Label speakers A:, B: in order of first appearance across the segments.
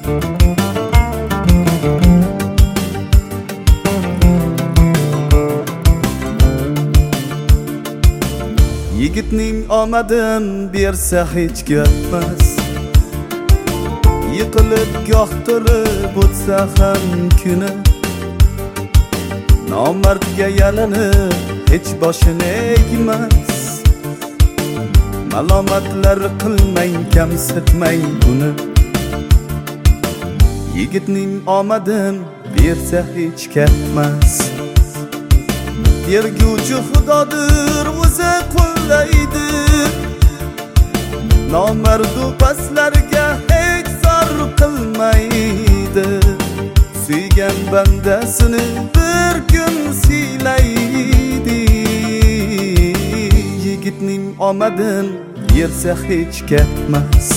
A: Yigitning omadin bersa hech ketmas, yiqilib goh turib o'tsa ham kuni, nomardga yalanib hech boshini egmas. Malomatlar qilmang, kamsitmang buni. Yigitning omadin bersa hech ketmas, berguvchi Xudodir o'zi qo'llaydi. Nomardu paslarga hech zor qilmaydi. Suygan bandasini bir kun siylaydi. Yigitning omadin bersa hech ketmas.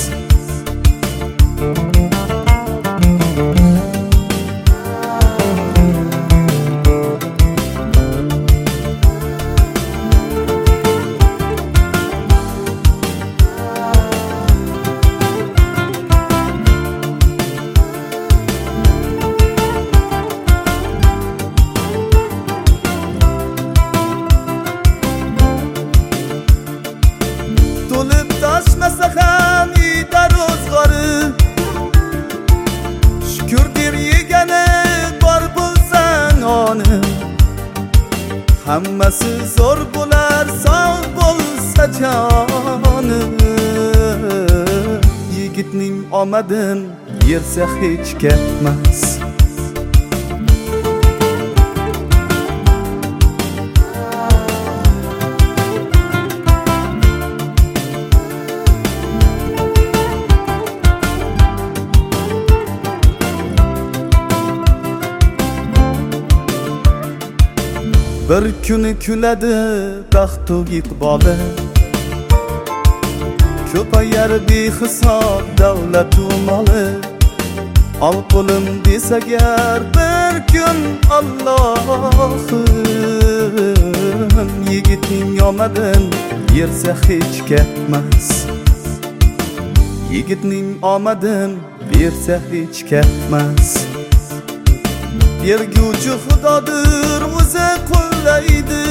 A: To'lib toshmasa ham ida ro'zg'ori, shukurdir yegani bor bo'lsang oni. Hammasi zo'r bo'lar sog' bo'lsa joni. Yigitning omadin bersa hech ketmas. Bir kuni kuladi baxtu iqboli, ko'payar behisob davlatu moli. Ol qo'lim desagar bir kun Allohim, yigitning omadin bersa hech ketmas. Yigitning omadin bersa hech ketmas. Berguvchi Xudodir o'zi qo'llaydi.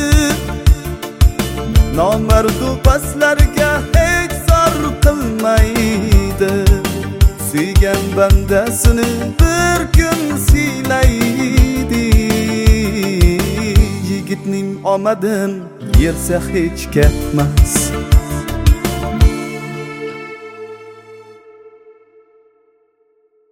A: Nomardu paslarga hech zor qilmaydi. Suygan bandasini bir kun siylaydi. Yigitning omadin bersa hech ketmas.